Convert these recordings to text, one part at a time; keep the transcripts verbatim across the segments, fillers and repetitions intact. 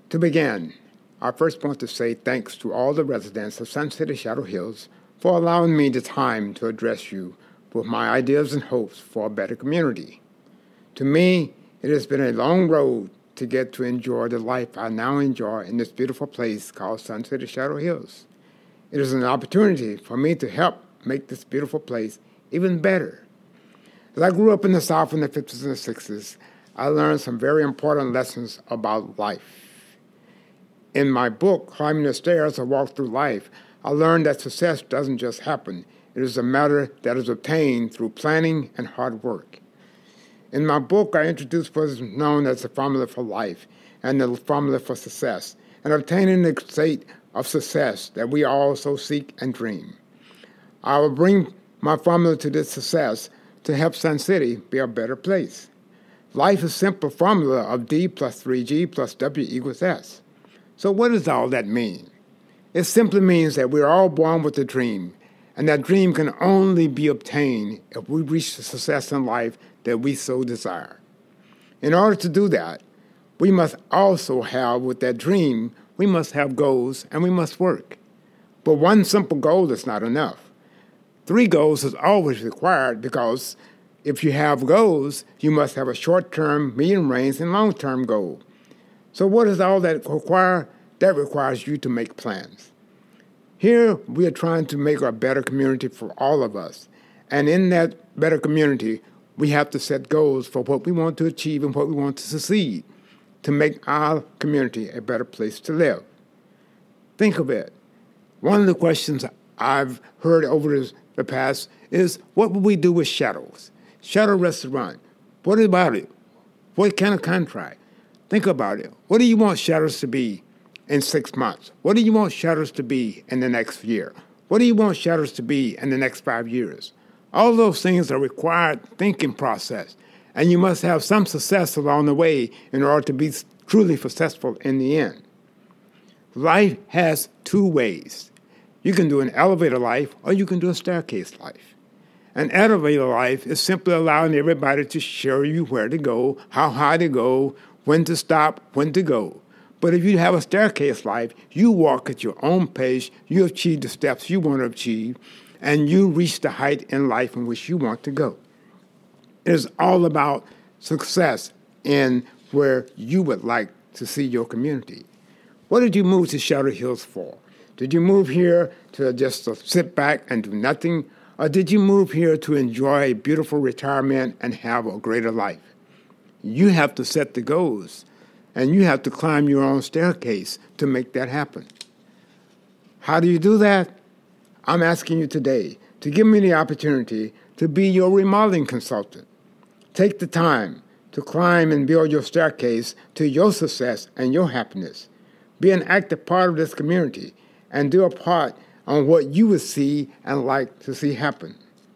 To begin, I first want to say thanks to all the residents of Sun City Shadow Hills for allowing me the time to address you with my ideas and hopes for a better community. To me, it has been a long road to get to enjoy the life I now enjoy in this beautiful place called Sun City Shadow Hills. It is an opportunity for me to help make this beautiful place even better. As I grew up in the South in the fifties and the sixties, I learned some very important lessons about life. In my book, Climbing the Stairs, A Walk Through Life, I learned that success doesn't just happen. It is a matter that is obtained through planning and hard work. In my book, I introduced what is known as the formula for life and the formula for success, and obtaining the state of success that we all so seek and dream. I will bring my formula to this success to help Sun City be a better place. Life is a simple formula of D plus three G plus W equals S. So what does all that mean? It simply means that we're all born with a dream, and that dream can only be obtained if we reach the success in life that we so desire. In order to do that, we must also have, with that dream, we must have goals and we must work. But one simple goal is not enough. Three goals is always required because if you have goals, you must have a short-term, medium-range, and long-term goal. So what does all that require? That requires you to make plans. Here, we are trying to make a better community for all of us. And in that better community, we have to set goals for what we want to achieve and what we want to succeed to make our community a better place to live. Think of it. One of the questions I've heard over the past is, what will we do with shadows? Shadow restaurant. What about it? What kind of contract? Think about it. What do you want shadows to be in six months? What do you want shadows to be in the next year? What do you want shadows to be in the next five years? All those things are required thinking process, and you must have some success along the way in order to be truly successful in the end. Life has two ways. You can do an elevator life or you can do a staircase life. An elevator life is simply allowing everybody to show you where to go, how high to go, when to stop, when to go. But if you have a staircase life, you walk at your own pace, you achieve the steps you want to achieve, and you reach the height in life in which you want to go. It is all about success in where you would like to see your community. What did you move to Shadow Hills for? Did you move here to just to sit back and do nothing? Or did you move here to enjoy a beautiful retirement and have a greater life? You have to set the goals, and you have to climb your own staircase to make that happen. How do you do that? I'm asking you today to give me the opportunity to be your remodeling consultant. Take the time to climb and build your staircase to your success and your happiness. Be an active part of this community and do a part on what you would see and like to see happen.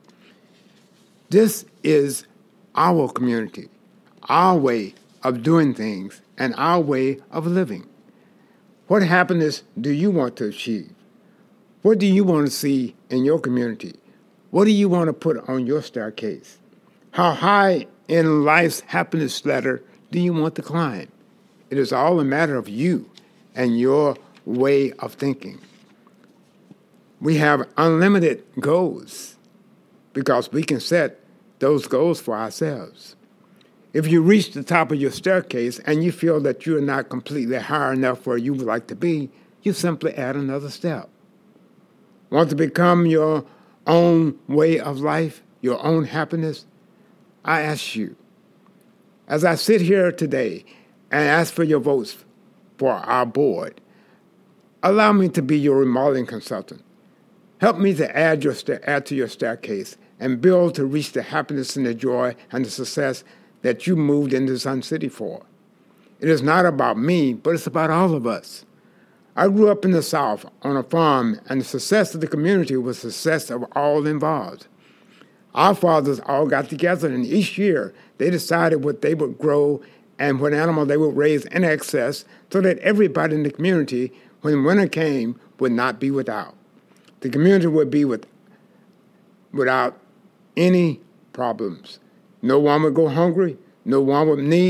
This is our community, our way of doing things, and our way of living. What happiness do you want to achieve? What do you want to see in your community? What do you want to put on your staircase? How high in life's happiness ladder do you want to climb? It is all a matter of you and your way of thinking. We have unlimited goals because we can set those goals for ourselves. If you reach the top of your staircase and you feel that you are not completely high enough where you would like to be, you simply add another step. Want to become your own way of life, your own happiness? I ask you, as I sit here today and ask for your votes for our board, allow me to be your remodeling consultant. Help me to add, your sta- add to your staircase and build to reach the happiness and the joy and the success that you moved into Sun City for. It is not about me, but it's about all of us. I grew up in the South on a farm, and the success of the community was the success of all involved. Our fathers all got together, and each year they decided what they would grow and what animal they would raise in excess so that everybody in the community, when winter came, would not be without. The community would be with, without any problems. No one would go hungry. No one would need.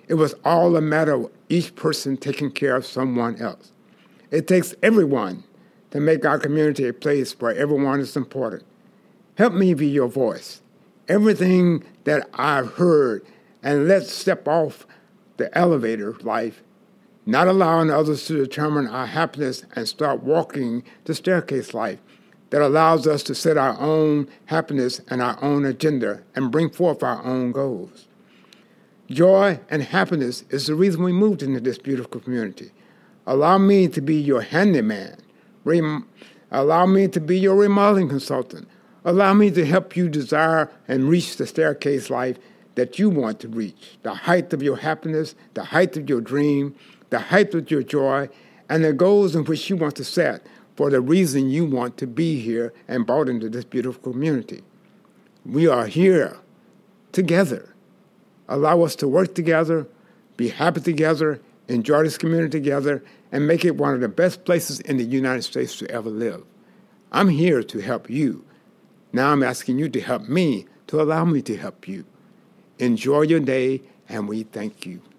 It was all a matter of each person taking care of someone else. It takes everyone to make our community a place where everyone is important. Help me be your voice. Everything that I've heard, and let's step off the elevator life, not allowing others to determine our happiness, and start walking the staircase life that allows us to set our own happiness and our own agenda and bring forth our own goals. Joy and happiness is the reason we moved into this beautiful community. Allow me to be your handyman. Rem- allow me to be your remodeling consultant. Allow me to help you desire and reach the staircase life that you want to reach, the height of your happiness, the height of your dream, the height of your joy, and the goals in which you want to set for the reason you want to be here and brought into this beautiful community. We are here together. Allow us to work together, be happy together, enjoy this community together, and make it one of the best places in the United States to ever live. I'm here to help you. Now I'm asking you to help me, to allow me to help you. Enjoy your day, and we thank you.